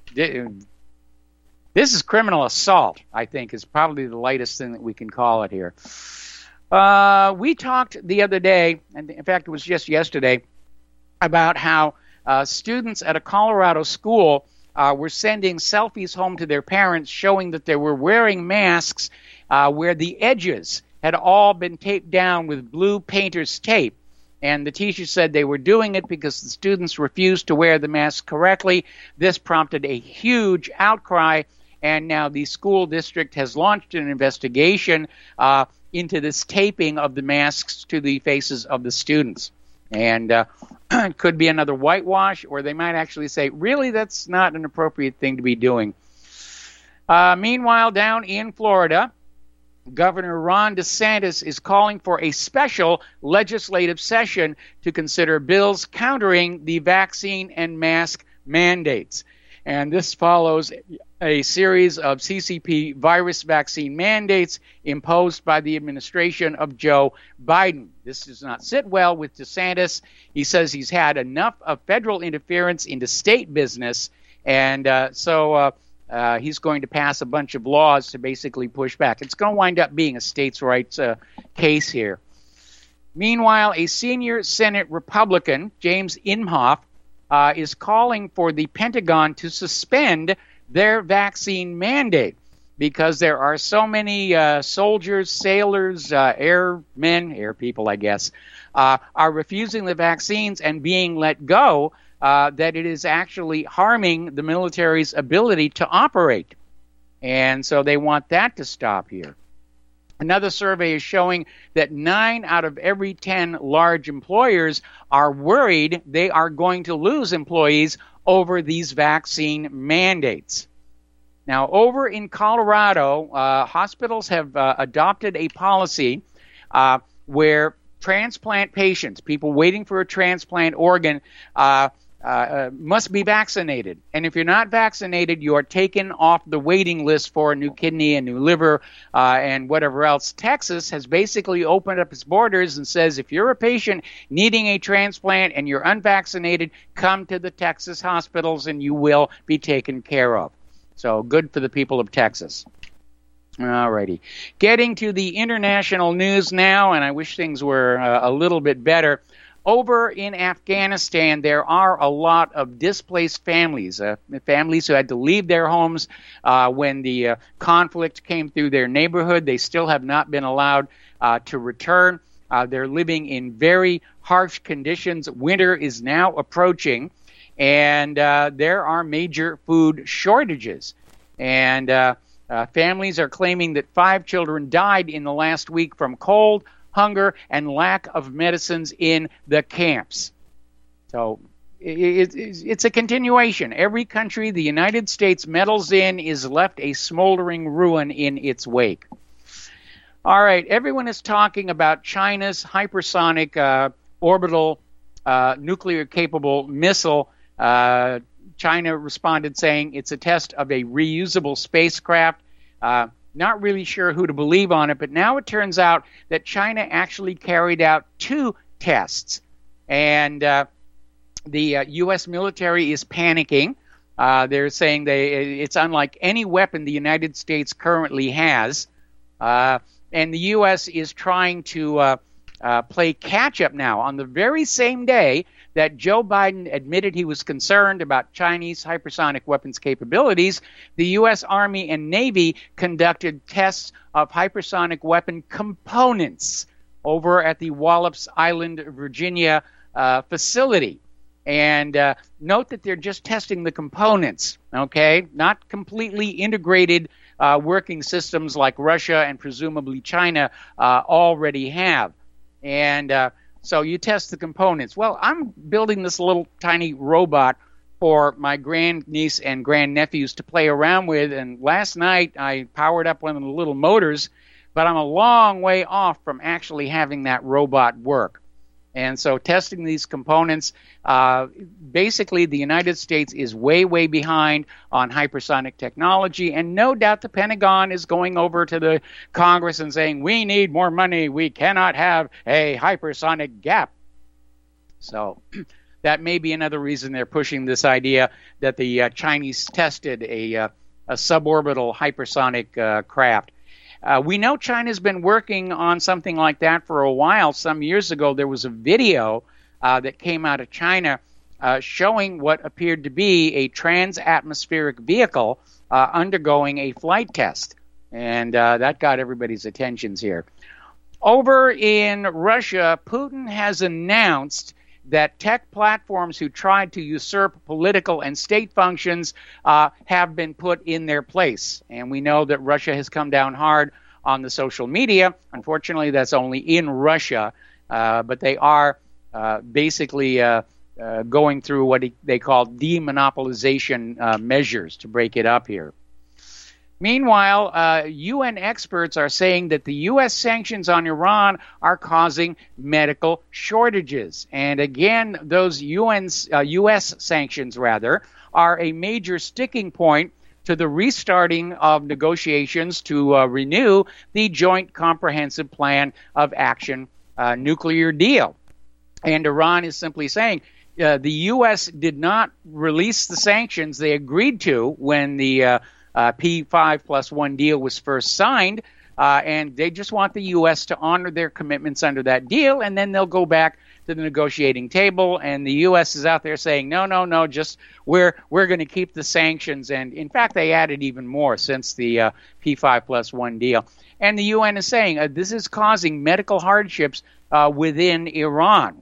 this is criminal assault, I think, is probably the lightest thing that we can call it here. Uh, we talked the other day, and in fact it was just yesterday, about how uh, students at a Colorado school uh, were sending selfies home to their parents showing that they were wearing masks uh, where the edges had all been taped down with blue painter's tape. And the teacher said they were doing it because the students refused to wear the mask correctly. This prompted a huge outcry, and now the school district has launched an investigation uh, into this taping of the masks to the faces of the students. And uh, it could be another whitewash, or they might actually say, really, that's not an appropriate thing to be doing. Uh, meanwhile, down in Florida, Governor Ron DeSantis is calling for a special legislative session to consider bills countering the vaccine and mask mandates. And this follows a series of C C P virus vaccine mandates imposed by the administration of Joe Biden. This does not sit well with DeSantis. He says he's had enough of federal interference into state business, and uh, so uh, Uh, he's going to pass a bunch of laws to basically push back. It's going to wind up being a states' rights uh, case here. Meanwhile, a senior Senate Republican, James Inhofe, uh, is calling for the Pentagon to suspend their vaccine mandate because there are so many uh, soldiers, sailors, uh, airmen, air people, I guess, uh, are refusing the vaccines and being let go, uh, that it is actually harming the military's ability to operate. And so they want that to stop here. Another survey is showing that nine out of every ten large employers are worried they are going to lose employees over these vaccine mandates. Now, over in Colorado, uh, hospitals have uh, adopted a policy uh, where transplant patients, people waiting for a transplant organ, uh, uh, uh, must be vaccinated. And if you're not vaccinated, you are taken off the waiting list for a new kidney, a new liver, uh, and whatever else. Texas has basically opened up its borders and says if you're a patient needing a transplant and you're unvaccinated, come to the Texas hospitals and you will be taken care of. So good for the people of Texas. All righty. Getting to the international news now, and I wish things were uh, a little bit better. Over in Afghanistan, there are a lot of displaced families, uh, families who had to leave their homes uh, when the uh, conflict came through their neighborhood. They still have not been allowed uh, to return. Uh, they're living in very harsh conditions. Winter is now approaching, and uh, there are major food shortages. And uh, uh, families are claiming that five children died in the last week from cold, hunger, and lack of medicines in the camps. So it, it, it's a continuation. Every country the United States meddles in is left a smoldering ruin in its wake. All right, everyone is talking about China's hypersonic uh, orbital uh, nuclear-capable missile. Uh, China responded saying it's a test of a reusable spacecraft. Uh, Not really sure who to believe on it, but now it turns out that China actually carried out two tests. And uh, the uh, U S military is panicking. Uh, they're saying they it's unlike any weapon the United States currently has. Uh, and the U S is trying to uh, uh, play catch-up now. On the very same day that Joe Biden admitted he was concerned about Chinese hypersonic weapons capabilities, the U S Army and Navy conducted tests of hypersonic weapon components over at the Wallops Island, Virginia uh, facility. And uh, note that they're just testing the components, okay? Not completely integrated uh, working systems like Russia and presumably China uh, already have. And uh, so you test the components. Well, I'm building this little tiny robot for my grandniece and grandnephews to play around with. And last night I powered up one of the little motors, but I'm a long way off from actually having that robot work. And so testing these components, uh, basically the United States is way, way behind on hypersonic technology. And no doubt the Pentagon is going over to the Congress and saying, we need more money. We cannot have a hypersonic gap. So that may be another reason they're pushing this idea that the uh, Chinese tested a, uh, a suborbital hypersonic uh, craft. Uh, we know China's been working on something like that for a while. Some years ago, there was a video uh, that came out of China uh, showing what appeared to be a trans-atmospheric vehicle uh, undergoing a flight test. And uh, that got everybody's attentions here. Over in Russia, Putin has announced that tech platforms who tried to usurp political and state functions uh, have been put in their place. And we know that Russia has come down hard on the social media. Unfortunately, that's only in Russia, uh, but they are uh, basically uh, uh, going through what he, they call demonopolization uh, measures to break it up here. Meanwhile, uh, U N experts are saying that the U S sanctions on Iran are causing medical shortages. And again, those U N, uh, U S sanctions, rather, are a major sticking point to the restarting of negotiations to uh, renew the Joint Comprehensive Plan of Action uh, nuclear deal. And Iran is simply saying, uh, the U S did not release the sanctions they agreed to when the uh, Uh, P five plus one deal was first signed. uh, and they just want the U S to honor their commitments under that deal, and then they'll go back to the negotiating table, and the U S is out there saying, no, no, no, just we're we're going to keep the sanctions. And in fact, they added even more since the uh, P five plus one deal. And the U N is saying uh, this is causing medical hardships uh, within Iran.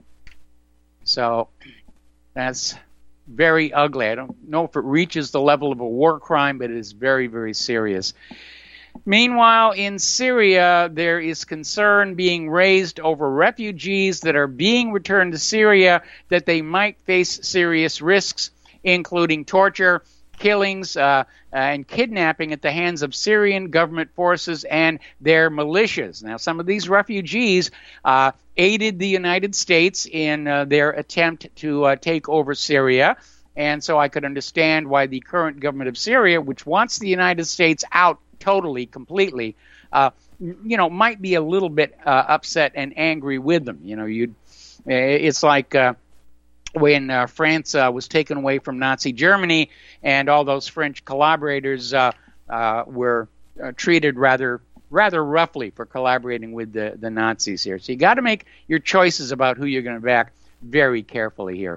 So that's very ugly. I don't know if it reaches the level of a war crime, but it is very, very serious. Meanwhile, in Syria, there is concern being raised over refugees that are being returned to Syria that they might face serious risks, including torture, killings, uh, and kidnapping at the hands of Syrian government forces and their militias. Now, some of these refugees uh, aided the United States in uh, their attempt to uh, take over Syria, and so I could understand why the current government of Syria, which wants the United States out totally, completely, uh, you know, might be a little bit uh, upset and angry with them. You know, you'd, it's like uh, when uh, France uh, was taken away from Nazi Germany, and all those French collaborators uh, uh, were uh, treated rather rather roughly for collaborating with the, the Nazis here. So you got to make your choices about who you're going to back very carefully here.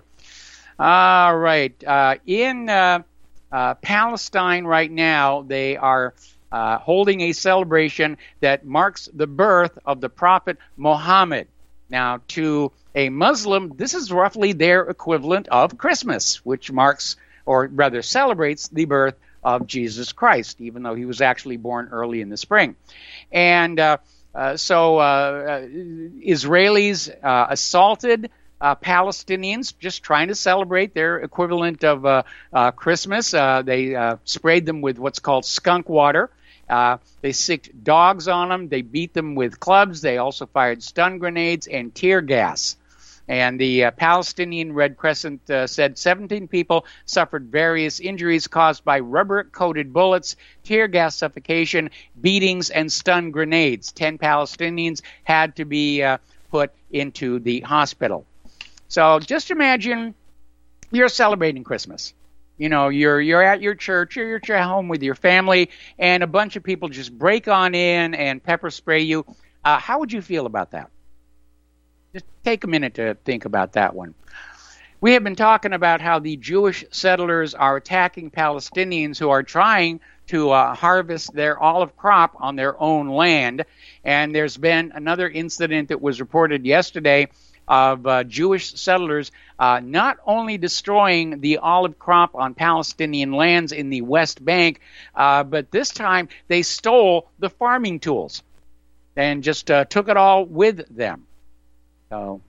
All right. Uh, in uh, uh, Palestine right now, they are Uh, holding a celebration that marks the birth of the Prophet Muhammad. Now, to a Muslim, this is roughly their equivalent of Christmas, which marks, or rather celebrates, the birth of Jesus Christ, even though he was actually born early in the spring. And uh, uh, so uh, uh, Israelis uh, assaulted Uh, Palestinians, just trying to celebrate their equivalent of uh, uh, Christmas. Uh, they uh, sprayed them with what's called skunk water. Uh, they sicked dogs on them. They beat them with clubs. They also fired stun grenades and tear gas. And the uh, Palestinian Red Crescent uh, said seventeen people suffered various injuries caused by rubber-coated bullets, tear gas suffocation, beatings, and stun grenades. Ten Palestinians had to be uh, put into the hospital. So just imagine you're celebrating Christmas. You know, you're you're at your church, or you're at your home with your family, and a bunch of people just break on in and pepper spray you. Uh, how would you feel about that? Just take a minute to think about that one. We have been talking about how the Jewish settlers are attacking Palestinians who are trying to uh, harvest their olive crop on their own land. And there's been another incident that was reported yesterday of uh, Jewish settlers uh, not only destroying the olive crop on Palestinian lands in the West Bank, uh, but this time they stole the farming tools and just uh, took it all with them. So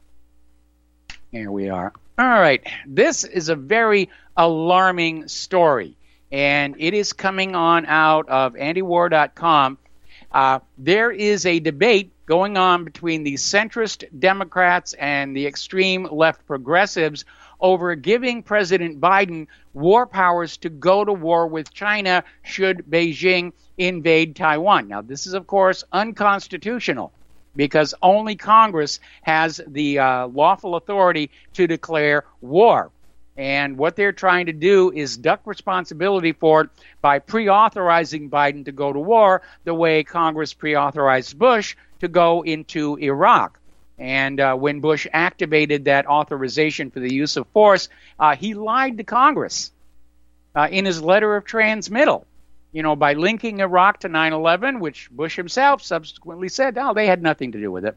here we are. All right, this is a very alarming story, and it is coming on out of anti war dot com. Uh, there is a debate going on between the centrist Democrats and the extreme left progressives over giving President Biden war powers to go to war with China should Beijing invade Taiwan. Now, this is, of course, unconstitutional, because only Congress has the uh, lawful authority to declare war. And what they're trying to do is duck responsibility for it by pre-authorizing Biden to go to war the way Congress pre-authorized Bush to go into Iraq. And uh, when Bush activated that authorization for the use of force, uh, he lied to Congress uh, in his letter of transmittal, you know, by linking Iraq to nine eleven, which Bush himself subsequently said, oh, they had nothing to do with it.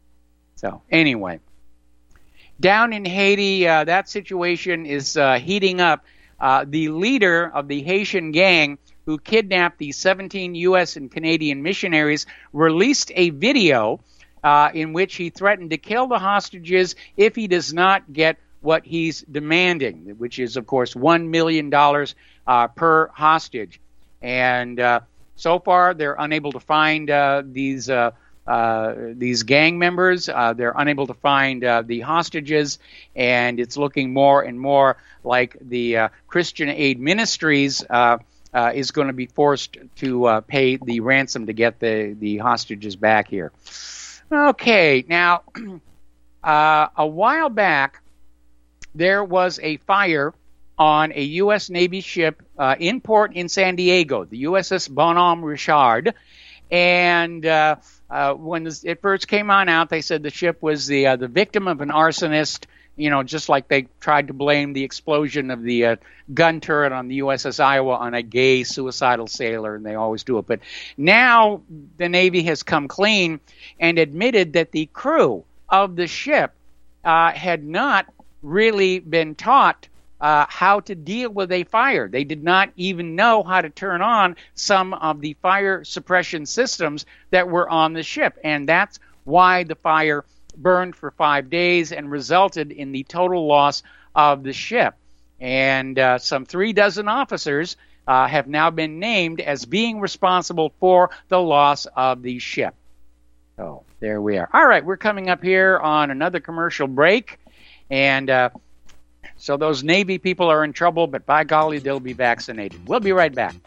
So anyway, down in Haiti, uh, that situation is uh, heating up. Uh, the leader of the Haitian gang who kidnapped the seventeen U S and Canadian missionaries released a video uh, in which he threatened to kill the hostages if he does not get what he's demanding, which is, of course, one million dollars uh, per hostage. And uh, so far, they're unable to find uh, these uh, uh, these gang members. Uh, they're unable to find uh, the hostages, and it's looking more and more like the uh, Christian Aid Ministries uh, uh, is going to be forced to uh, pay the ransom to get the, the hostages back here. Okay, now, uh, a while back, there was a fire on a U S Navy ship uh, in port in San Diego, the U S S Bonhomme Richard, And uh, uh, when this, it first came on out, they said the ship was the uh, the victim of an arsonist. You know, just like they tried to blame the explosion of the uh, gun turret on the U S S Iowa on a gay suicidal sailor, and they always do it. But now the Navy has come clean and admitted that the crew of the ship uh, had not really been taught uh, how to deal with a fire. They did not even know how to turn on some of the fire suppression systems that were on the ship, and that's why the fire burned for five days and resulted in the total loss of the ship. And uh, some three dozen officers uh, have now been named as being responsible for the loss of the ship. So there we are. All right, we're coming up here on another commercial break. And uh, so those Navy people are in trouble, but by golly, they'll be vaccinated. We'll be right back.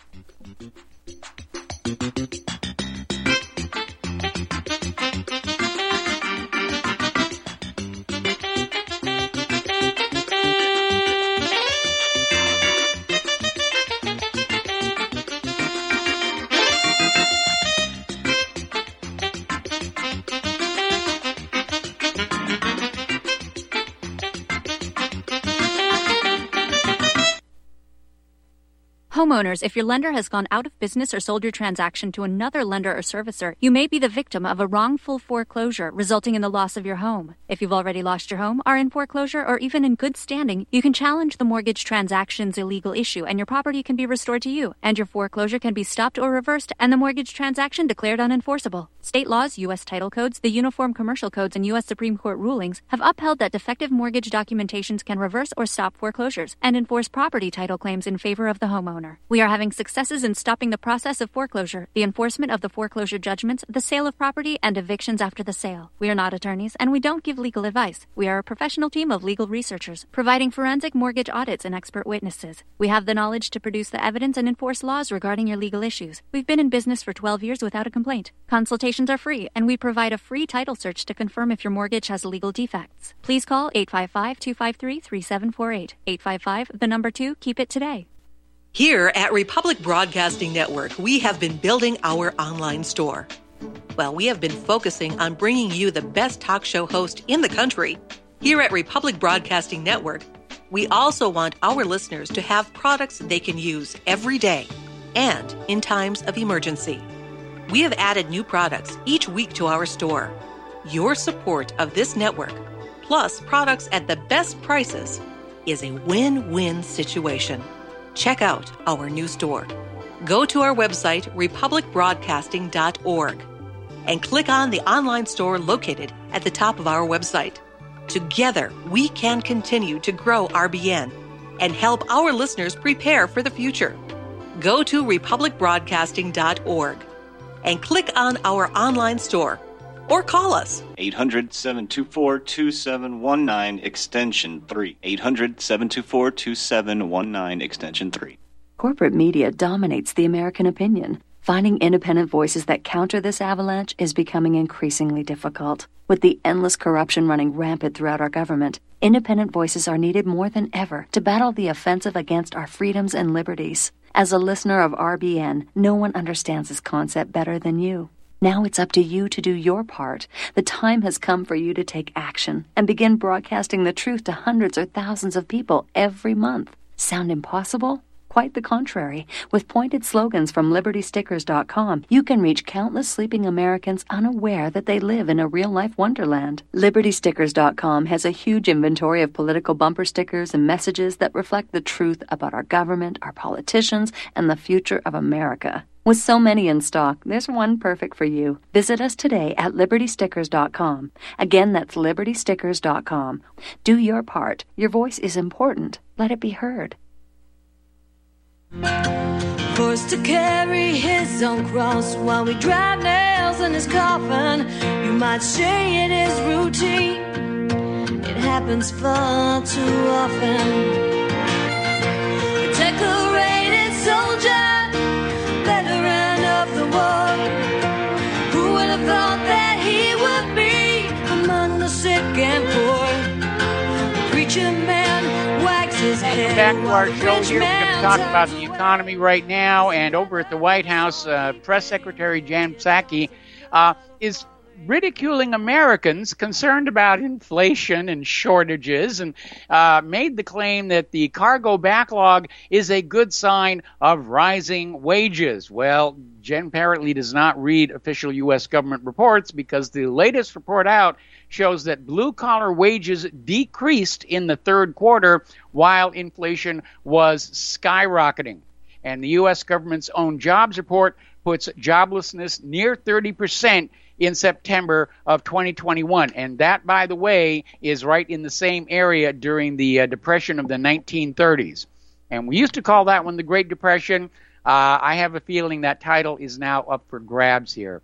Homeowners, if your lender has gone out of business or sold your transaction to another lender or servicer, you may be the victim of a wrongful foreclosure resulting in the loss of your home. If you've already lost your home, are in foreclosure, or even in good standing, you can challenge the mortgage transaction's illegal issue and your property can be restored to you, and your foreclosure can be stopped or reversed and the mortgage transaction declared unenforceable. State laws, U S title codes, the Uniform Commercial Codes, and U S Supreme Court rulings have upheld that defective mortgage documentations can reverse or stop foreclosures and enforce property title claims in favor of the homeowner. We are having successes in stopping the process of foreclosure, the enforcement of the foreclosure judgments, the sale of property, and evictions after the sale. We are not attorneys, and we don't give legal advice. We are a professional team of legal researchers, providing forensic mortgage audits and expert witnesses. We have the knowledge to produce the evidence and enforce laws regarding your legal issues. We've been in business for twelve years without a complaint. Consultations are free, and we provide a free title search to confirm if your mortgage has legal defects. Please call eight five five, two five three, three seven four eight. eight five five, the number two, keep it today. Here at Republic Broadcasting Network, we have been building our online store. Well, we have been focusing on bringing you the best talk show host in the country. Here at Republic Broadcasting Network, we also want our listeners to have products they can use every day and in times of emergency. We have added new products each week to our store. Your support of this network, plus products at the best prices, is a win-win situation. Check out our new store. Go to our website, republic broadcasting dot org, and click on the online store located at the top of our website. Together, we can continue to grow R B N and help our listeners prepare for the future. Go to republic broadcasting dot org and click on our online store or call us. eight hundred, seven two four, two seven one nine, extension three. eight hundred, seven two four, two seven one nine, extension three. Corporate media dominates the American opinion. Finding independent voices that counter this avalanche is becoming increasingly difficult. With the endless corruption running rampant throughout our government, independent voices are needed more than ever to battle the offensive against our freedoms and liberties. As a listener of R B N, no one understands this concept better than you. Now it's up to you to do your part. The time has come for you to take action and begin broadcasting the truth to hundreds or thousands of people every month. Sound impossible? Quite the contrary. With pointed slogans from liberty stickers dot com, you can reach countless sleeping Americans unaware that they live in a real-life wonderland. liberty stickers dot com has a huge inventory of political bumper stickers and messages that reflect the truth about our government, our politicians, and the future of America. With so many in stock, there's one perfect for you. Visit us today at liberty stickers dot com. Again, that's liberty stickers dot com. Do your part. Your voice is important. Let it be heard. Forced to carry his own cross while we drive nails in his coffin. You might say it is routine. It happens far too often. A decorated soldier, veteran of the war. Who would have thought that he would be among the sick and poor? The preacher man wags his head back to our show here. We're going to talk about the economy right now. And over at the White House, uh, Press Secretary Jen Psaki uh, is ridiculing Americans concerned about inflation and shortages, and uh, made the claim that the cargo backlog is a good sign of rising wages. Well, Jen apparently does not read official U S government reports, because the latest report out shows that blue-collar wages decreased in the third quarter while inflation was skyrocketing. And the U S government's own jobs report puts joblessness near thirty percent in September of twenty twenty-one. And that, by the way, is right in the same area during the uh, Depression of the nineteen thirties. And we used to call that one the Great Depression. Uh, I have a feeling that title is now up for grabs here.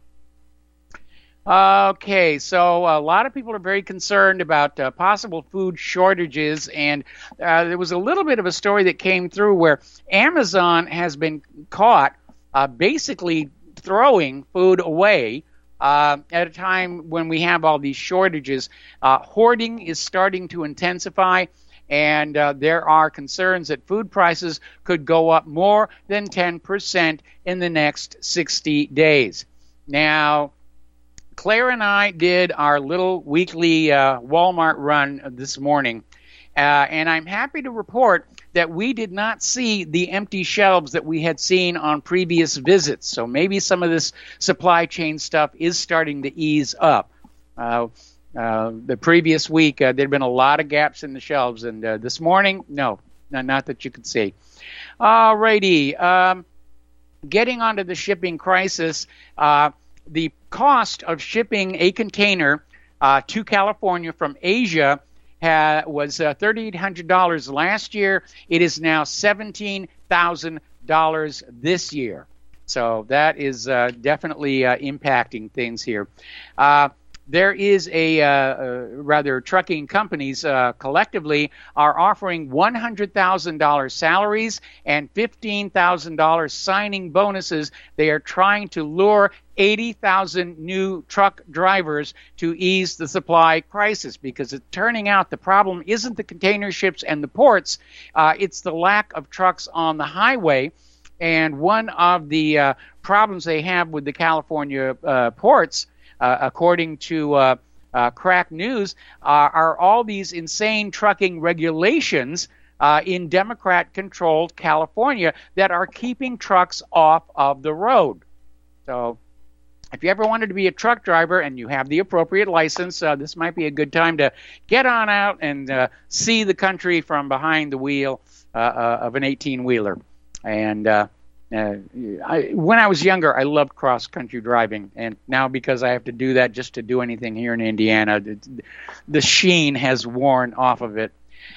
Okay, so a lot of people are very concerned about uh, possible food shortages, and uh, there was a little bit of a story that came through where Amazon has been caught uh, basically throwing food away uh, at a time when we have all these shortages. Uh, hoarding is starting to intensify, and uh, there are concerns that food prices could go up more than ten percent in the next sixty days. Now, Claire and I did our little weekly uh, Walmart run this morning, uh, and I'm happy to report that we did not see the empty shelves that we had seen on previous visits. So maybe some of this supply chain stuff is starting to ease up. Uh, uh, the previous week, uh, there had been a lot of gaps in the shelves, and uh, this morning, no, not that you could see. All righty, um, getting onto the shipping crisis, uh, the cost of shipping a container uh, to California from Asia ha- was uh, three thousand eight hundred dollars last year. It is now seventeen thousand dollars this year. So that is uh, definitely uh, impacting things here. Uh, there is a, uh, uh, rather, trucking companies uh, collectively are offering one hundred thousand dollars salaries and fifteen thousand dollars signing bonuses. They are trying to lure eighty thousand new truck drivers to ease the supply crisis, because it's turning out the problem isn't the container ships and the ports, uh, it's the lack of trucks on the highway. And one of the uh, problems they have with the California uh, ports, uh, according to uh, uh, Crack News, uh, are all these insane trucking regulations uh, in Democrat-controlled California that are keeping trucks off of the road. So if you ever wanted to be a truck driver and you have the appropriate license, uh, this might be a good time to get on out and uh, see the country from behind the wheel uh, uh, of an eighteen-wheeler. And uh, uh, I, when I was younger, I loved cross-country driving. And now, because I have to do that just to do anything here in Indiana, the, the sheen has worn off of it.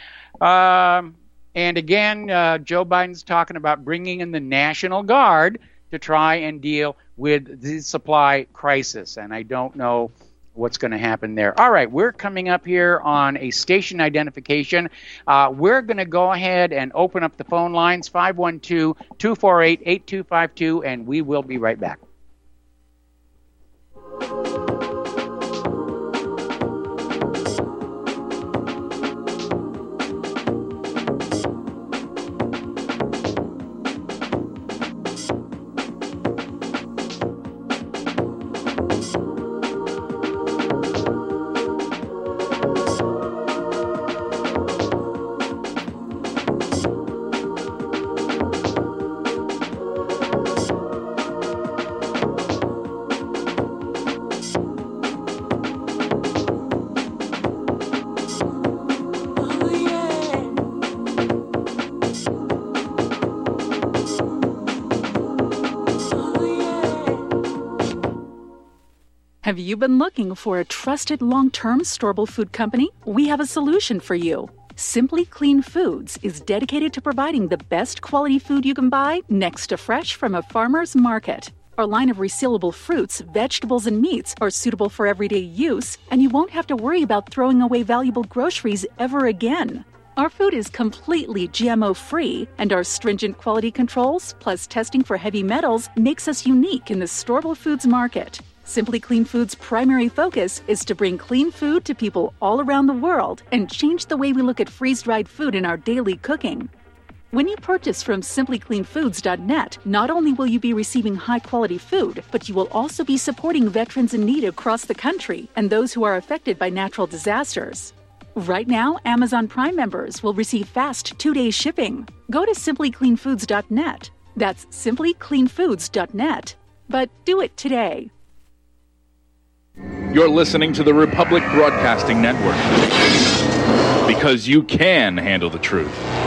Um, and again, uh, Joe Biden's talking about bringing in the National Guard to try and deal with the supply crisis. And I don't know what's going to happen there. All right, we're coming up here on a station identification. Uh, we're going to go ahead and open up the phone lines, five one two, two four eight, eight two five two, and we will be right back. Have you been looking for a trusted long-term storable food company? We have a solution for you. Simply Clean Foods is dedicated to providing the best quality food you can buy next to fresh from a farmer's market. Our line of resealable fruits, vegetables, and meats are suitable for everyday use, and you won't have to worry about throwing away valuable groceries ever again. Our food is completely G M O-free, and our stringent quality controls, plus testing for heavy metals, makes us unique in the storable foods market. Simply Clean Foods' primary focus is to bring clean food to people all around the world and change the way we look at freeze-dried food in our daily cooking. When you purchase from simply clean foods dot net, not only will you be receiving high-quality food, but you will also be supporting veterans in need across the country and those who are affected by natural disasters. Right now, Amazon Prime members will receive fast two-day shipping. Go to simply clean foods dot net. That's simply clean foods dot net. But do it today. You're listening to the Republic Broadcasting Network. Because you can handle the truth.